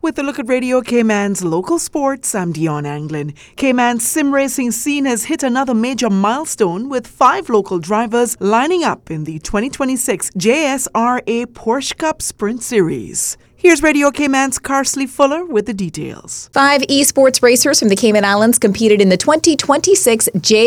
With a look at Radio Cayman's local sports, I'm Dion Anglin. Cayman's sim racing scene has hit another major milestone with 5 local drivers lining up in the 2026 JSRA Porsche Cup Sprint Series. Here's Radio Cayman's Carsley Fuller with the details. 5 esports racers from the Cayman Islands competed in the 2026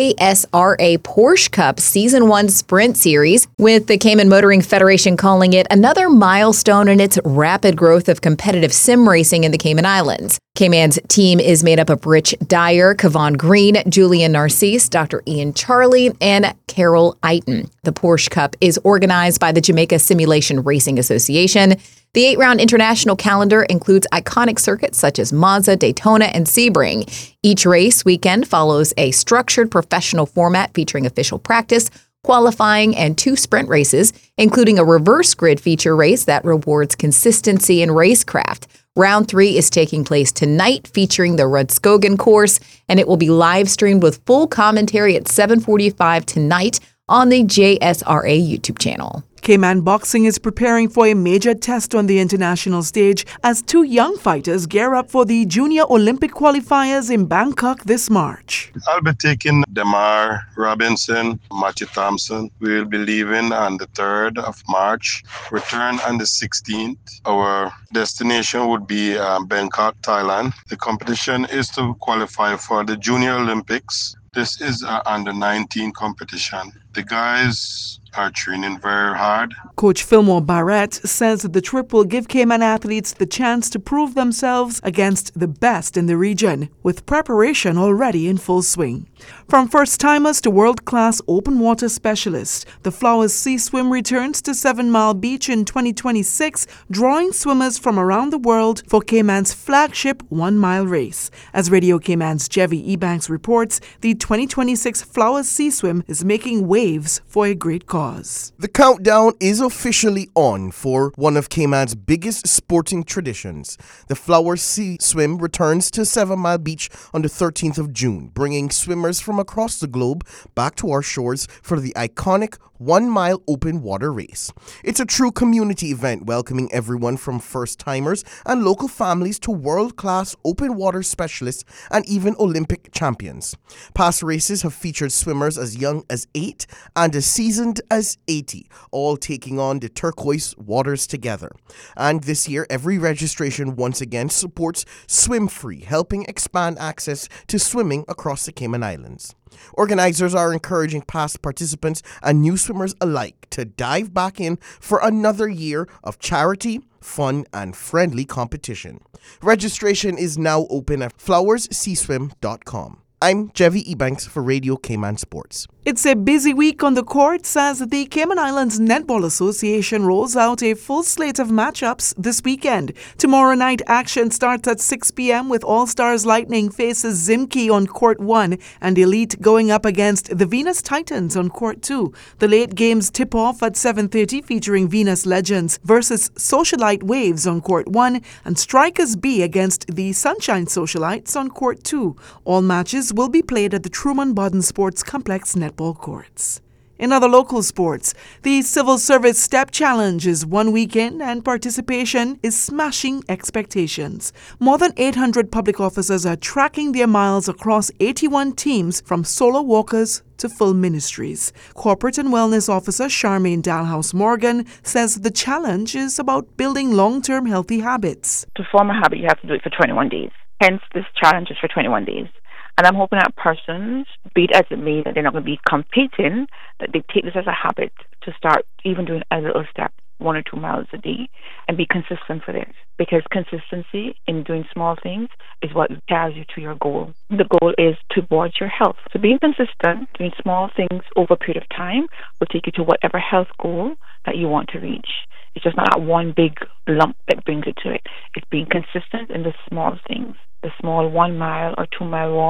JSRA Porsche Cup Season 1 Sprint Series, with the Cayman Motoring Federation calling it another milestone in its rapid growth of competitive sim racing in the Cayman Islands. Cayman's team is made up of Rich Dyer, Kevon Green, Julian Narcisse, Dr. Ian Charlie, and Carol Eiton. The Porsche Cup is organized by the Jamaica Simulation Racing Association. The 8-round international calendar includes iconic circuits such as Monza, Daytona, and Sebring. Each race weekend follows a structured professional format featuring official practice, qualifying, and 2 sprint races, including a reverse grid feature race that rewards consistency and racecraft. Round 3 is taking place tonight, featuring the Rudskogen course, and it will be live streamed with full commentary at 7:45 tonight on the JSRA YouTube channel. Cayman Boxing is preparing for a major test on the international stage as 2 young fighters gear up for the Junior Olympic qualifiers in Bangkok this March. I'll be taking Demar Robinson, Matthew Thompson. We'll be leaving on the 3rd of March, return on the 16th. Our destination would be Bangkok, Thailand. The competition is to qualify for the Junior Olympics. This is an under-19 competition. The guys are training very hard. Coach Fillmore Barrett says the trip will give Cayman athletes the chance to prove themselves against the best in the region, with preparation already in full swing. From first-timers to world-class open water specialists, the Flowers Sea Swim returns to 7 Mile Beach in 2026, drawing swimmers from around the world for Cayman's flagship 1-mile race. As Radio Cayman's Jevy Ebanks reports, the 2026 Flowers Sea Swim is making waves for a great cause. The countdown is officially on for one of Cayman's biggest sporting traditions. The Flowers Sea Swim returns to 7 Mile Beach on the 13th of June, bringing swimmers from across the globe back to our shores for the iconic 1-mile open water race. It's a true community event welcoming everyone from first-timers and local families to world-class open water specialists and even Olympic champions. Past races have featured swimmers as young as 8 and as seasoned as 80, all taking on the turquoise waters together. And this year, every registration once again supports Swim Free, helping expand access to swimming across the Cayman Islands. Organizers are encouraging past participants and new swimmers alike to dive back in for another year of charity, fun, and friendly competition. Registration is now open at flowersseaswim.com. I'm Jevy Ebanks for Radio Cayman Sports. It's a busy week on the courts as the Cayman Islands Netball Association rolls out a full slate of matchups this weekend. Tomorrow night, action starts at 6 p.m. with All-Stars Lightning faces Zimki on Court 1 and Elite going up against the Venus Titans on Court 2. The late games tip off at 7:30 featuring Venus Legends versus Socialite Waves on Court 1 and Strikers B against the Sunshine Socialites on Court 2. All matches will be played at the Truman Bodden Sports Complex Netball courts. In other local sports, the Civil Service Step Challenge is 1 week in and participation is smashing expectations. More than 800 public officers are tracking their miles across 81 teams from solo walkers to full ministries. Corporate and Wellness Officer Charmaine Dalhouse Morgan says the challenge is about building long-term healthy habits. To form a habit, you have to do it for 21 days. Hence, this challenge is for 21 days. And I'm hoping that persons, be it as it may, that they're not going to be competing, that they take this as a habit to start even doing a little step, 1 or 2 miles a day, and be consistent for this. Because consistency in doing small things is what carries you to your goal. The goal is towards your health. So being consistent, doing small things over a period of time will take you to whatever health goal that you want to reach. It's just not that one big lump that brings you to it. It's being consistent in the small things. The small 1 mile or 2 mile walk,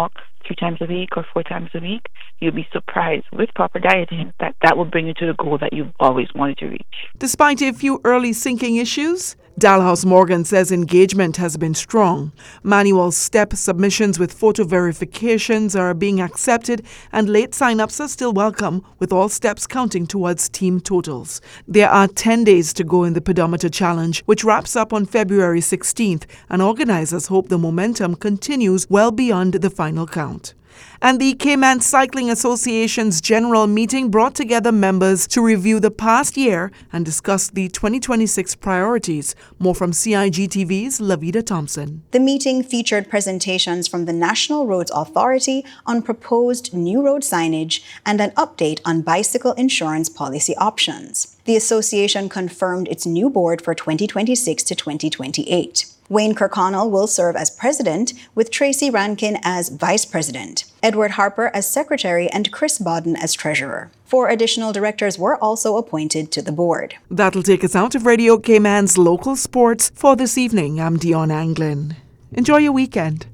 3 times a week or 4 times a week, you'll be surprised with proper dieting that will bring you to the goal that you've always wanted to reach. Despite a few early sinking issues, Dalhouse Morgan says engagement has been strong. Manual step submissions with photo verifications are being accepted, and late sign-ups are still welcome, with all steps counting towards team totals. There are 10 days to go in the Pedometer Challenge, which wraps up on February 16th, and organizers hope the momentum continues well beyond the final count. And the Cayman Cycling Association's general meeting brought together members to review the past year and discuss the 2026 priorities. More from CIG-TV's Lavida Thompson. The meeting featured presentations from the National Roads Authority on proposed new road signage and an update on bicycle insurance policy options. The association confirmed its new board for 2026 to 2028. Wayne Kirkconnell will serve as president, with Tracy Rankin as vice president, Edward Harper as secretary, and Chris Bodden as treasurer. 4 additional directors were also appointed to the board. That'll take us out of Radio Cayman's local sports for this evening. I'm Dion Anglin. Enjoy your weekend.